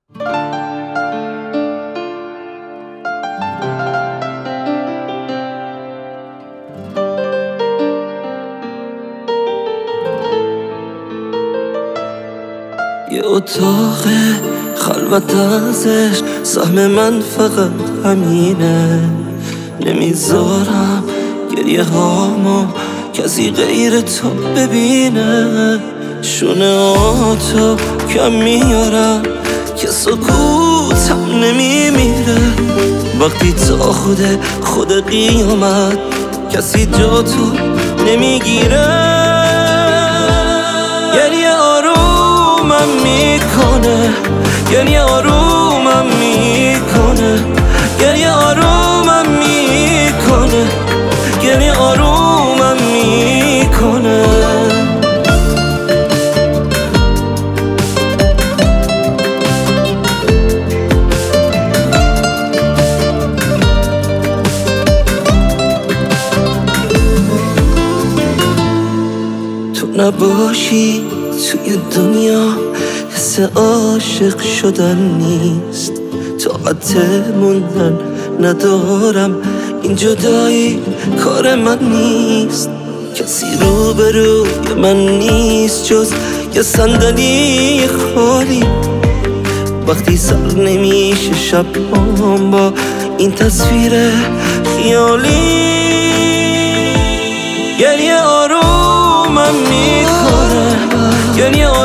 یه اتاق خلوت ازش سهم من فقط همینه. نمیذارم گریه هامو کسی غیر تو ببینه. شونه آتو کم میارم که سکوتم نمیمیره. وقتی تا خود قیامت کسی جا تو نمیگیره. گریه آرومم میکنه، گریه آرومم میکنه، گریه آرومم میکنه، گریه آرومم میکنه. تو نباشی توی دنیا حس عاشق شدن نیست. طاقت موندن ندارم، این جدایی کار من نیست. کسی روبروی من نیست جز یه صندلی خالی. وقتی سر نمیشه شبام با این تصویر خیالی. گریه آرومم میکنه، گریه